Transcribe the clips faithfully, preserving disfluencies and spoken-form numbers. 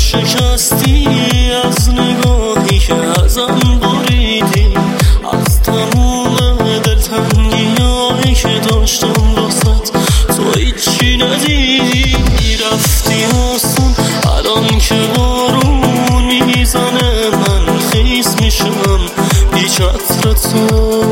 شکستی از نگاهی که ازم بریدی، از تموم دلتنگیایی که داشتم واسط تو هیچی ندیدی. رفتی آسون الان که بارون میزنه من خیس میشم بی چتر تو،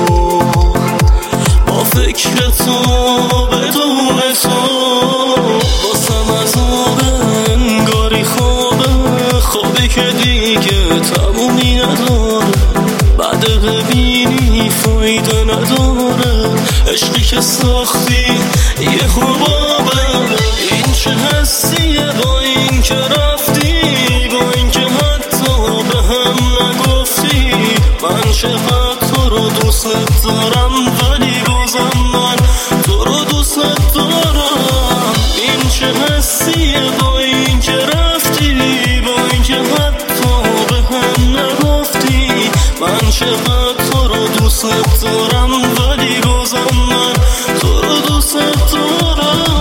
با فکر تو بدون تو واسم عذابه، انگاری خوابه خوابی که دیگه تمومی نداره، بعد ببینی فایده نداره، عشقی که ساختی یه خوابه. این چه حسیه با این که رفتی، با این که حتی به هم نگفتی من چقدر تو رو دوست دارم، ولی بازم من تو رو دوست دارم. این چه حسیه با این که رفتی، با این که حتی به هم نگفتی من چقدر تو رو دوست دارم، ولی بازم من تو رو دوست دارم.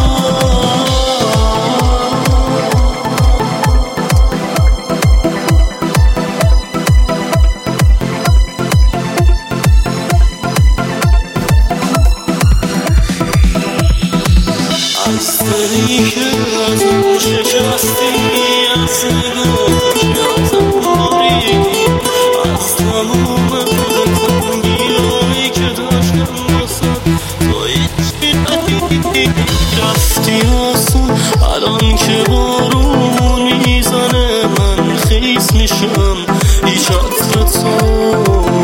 از دلی که از اون شکستی، از نگاهی که ازم بریدی، از تموم دلتنگیایی که داشتم واسد تو هیچی ندیدی. رفتی آسون الان که بارون میزنه من خیس میشم بی چتر تو،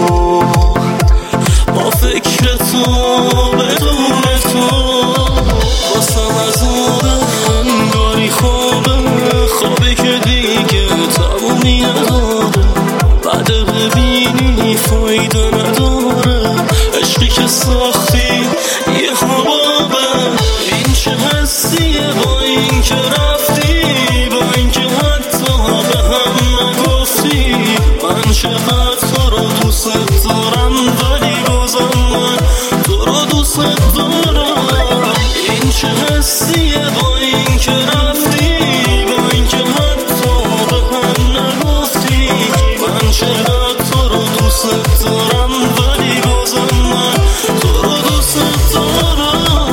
با فکر تو بدون تو واسم عذابه، انگاری خوابه خوابی که دیگه تمومی نداره، بعد ببینی فایده نداره، عشقی که ساختی یه خوابه. این چه حسیه با این که رفتی، با این که حتی به هم نگفتی من چقدر تو رو دوست دارم، ولی بازم من تو رو دوست دارم. این چه حسیه با این که رفتی، با این که حتی به هم نگفتی من چقدر تو رو دوست دارم، ولی بازم من تو رو دوست دارم.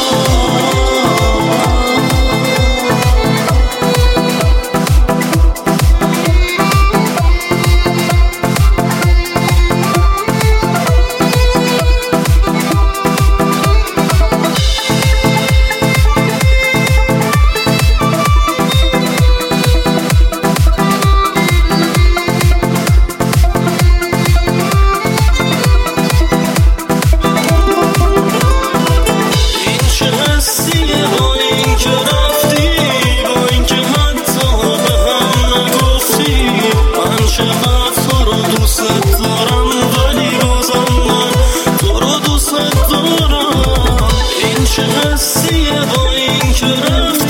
چقدر تو رو دوست دارم، ولی بازم من تو رو دوست دارم. این چه حسیه با این که رفتی،